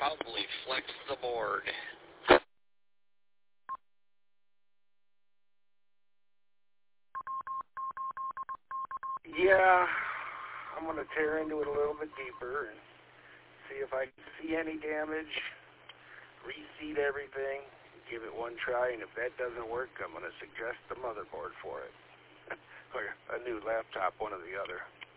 proudly flex the board. Yeah, I'm going to tear into it a little bit deeper and see if I can see any damage, reseat everything, give it one try, and if that doesn't work, I'm going to suggest the motherboard for it. Or a new laptop, one or the other.